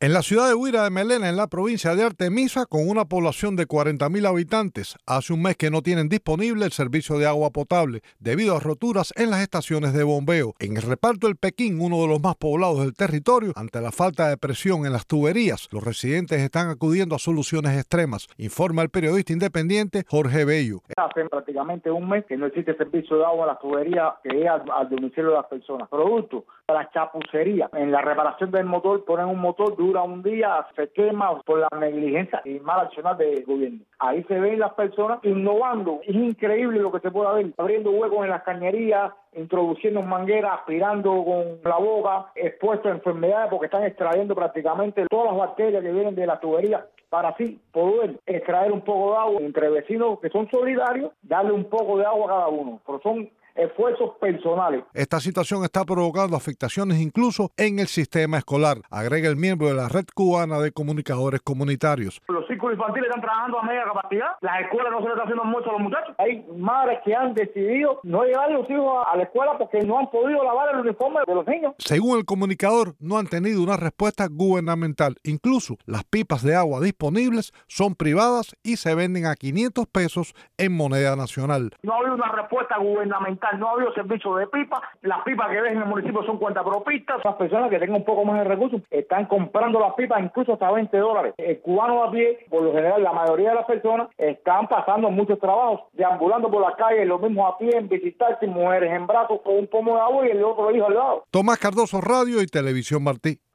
En la ciudad de Huira de Melena, en la provincia de Artemisa, con una población de 40.000 habitantes, hace un mes que no tienen disponible el servicio de agua potable debido a roturas en las estaciones de bombeo. En el reparto El Pequín, uno de los más poblados del territorio, ante la falta de presión en las tuberías, los residentes están acudiendo a soluciones extremas, informa el periodista independiente Jorge Bello. Hace prácticamente un mes que no existe servicio de agua a las tuberías que llega al domicilio de las personas. Producto de la chapucería. En la reparación del motor, ponen un motor, dura un día, se quema por la negligencia y mal accionar del gobierno. Ahí se ven las personas innovando. Es increíble lo que se puede ver. Abriendo huecos en las cañerías, introduciendo mangueras, aspirando con la boca, expuestos a enfermedades porque están extrayendo prácticamente todas las bacterias que vienen de la tubería para así poder extraer un poco de agua entre vecinos que son solidarios, darle un poco de agua a cada uno. Pero son esfuerzos personales. Esta situación está provocando afectaciones incluso en el sistema escolar, agrega el miembro de la Red Cubana de Comunicadores Comunitarios. Los círculos infantiles están trabajando a media capacidad, las escuelas no se les está haciendo almuerzo a los muchachos. Hay madres que han decidido no llevar a los hijos a la escuela porque no han podido lavar el uniforme de los niños. Según el comunicador, no han tenido una respuesta gubernamental. Incluso las pipas de agua disponibles son privadas y se venden a 500 pesos en moneda nacional. No ha habido una respuesta gubernamental. No ha habido servicio de pipa. Las pipas que ven en el municipio son cuentapropistas. Las personas que tengan un poco más de recursos están comprando las pipas incluso hasta $20. El cubano a pie, por lo general, la mayoría de las personas están pasando muchos trabajos, deambulando por la calle, los mismos a pie, en visitarse, mujeres en brazos con un pomo de agua y el otro hijo al lado. Tomás Cardoso, Radio y Televisión Martí.